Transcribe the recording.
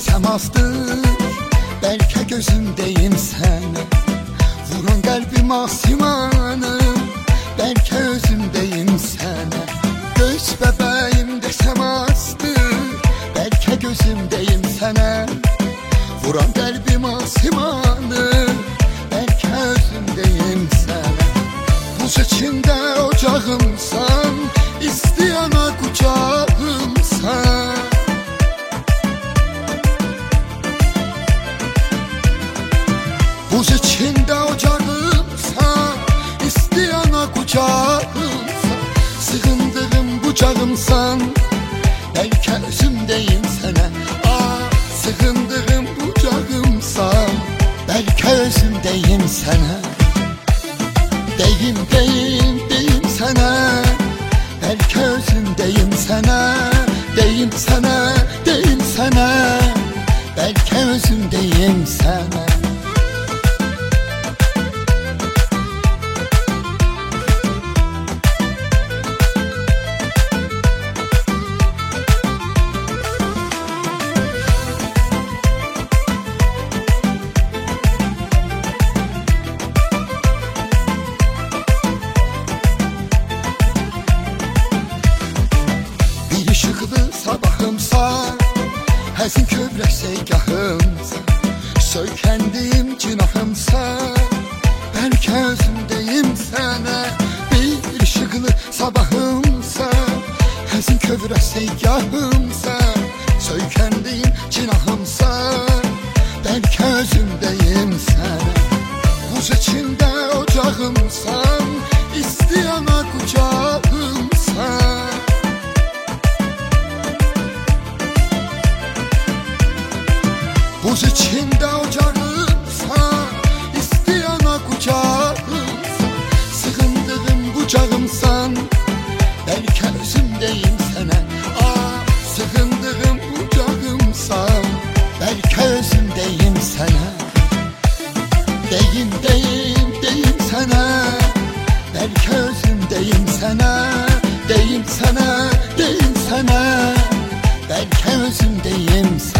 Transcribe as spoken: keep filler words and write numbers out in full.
desem azdır, belki gözümdeyim sana. Vuran kalbim asimanı, belki özümdeyim sana. Göz bebeğim desem azdır, belki gözümdeyim sana. Vuran kalbim asimanı, belki özümdeyim sana. Buz içinde ocağımsan, isteyana kucağımsan. Buz içinde ocağımsan, isteyana kucağımsan. Sığındığım bucağımsan, belki özümdeyim sana. Ah, sığındığım bucağımsan, belki özümdeyim sana. Deyim deyim deyim sana, belki özümdeyim sana. Deyim sana deyim sana, belki özümdeyim sana. Işıqlı sabahımsa, həzin kövrək seygahımsa, söykəndiyim günahımsa, bəlkə özümdeyim sənə. Bir işıqlı sabahımsa, həzin kövrək seygahımsa, söykəndiyim günahımsa, bəlkə özümdeyim sənə. Buz içində ocağımsan, isteyana kucağımsan. Buz içinde ocağımsan, isteyana kucağımsan. Sığındığım bucağımsan, belki özümdeyim sana. Ah, sığındığım bucağımsan, belki özümdeyim sana. Deyim deyim deyim sana, belki özümdeyim sana. Deyim sana deyim sana, belki özümdeyim sana.